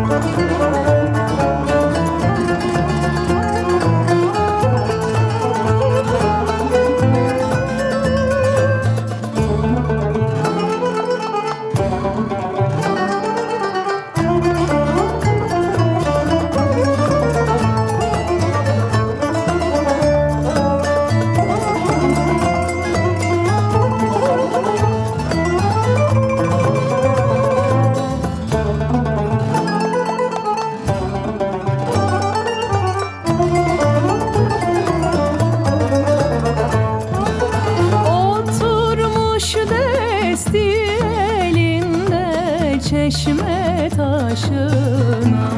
Çeşme taşına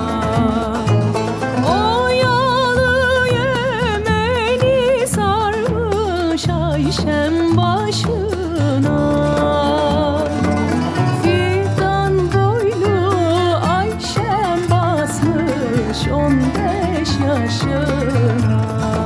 oyalı Yemeni sarmış Ayşem başına. Fidan boylu Ayşem basmış 15 yaşına.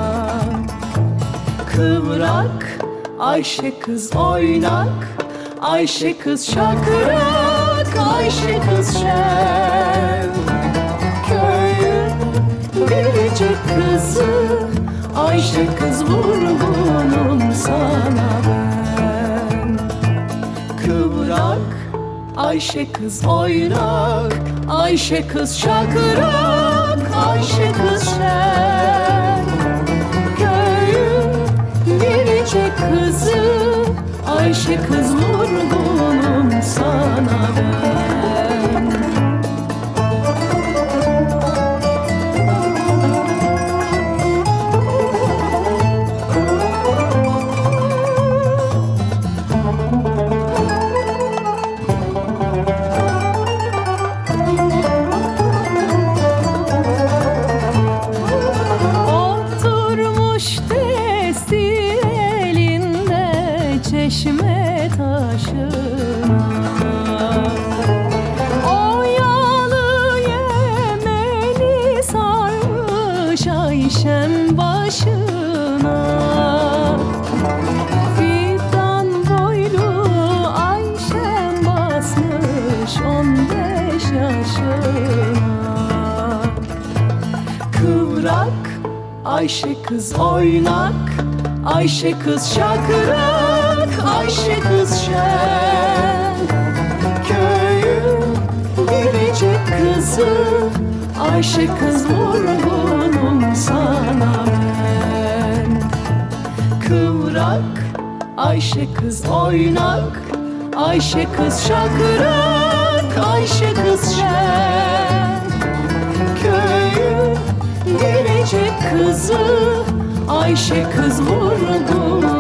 Kıvrak Ayşe kız oynak, Ayşe kız şakırak, Ayşe kız şen. Köyün biricik kızı, Ayşe kız vurgunum sana ben. Kıvrak Ayşe kız oynak, Ayşe kız şakırak, Ayşe kız şen. Köyün biricik kızı, Ayşe kız vurgunum sana ben. Oturmuş testi elinde çeşme taşına. Oyalı Yemeni sarmış Ayşem başına. Fidan boylu Ayşem basmış 15 yaşına. Kıvrak Ayşe kız oynak, Ayşe kız şakırak, Ayşe kız şen. Köyün biricik kızı, Ayşe kız vurgunum sana ben. Kıvrak Ayşe kız oynak, Ayşe kız şakırak, Ayşe kız şen. Köyün biricik kızı, Ayşe kız vurgunum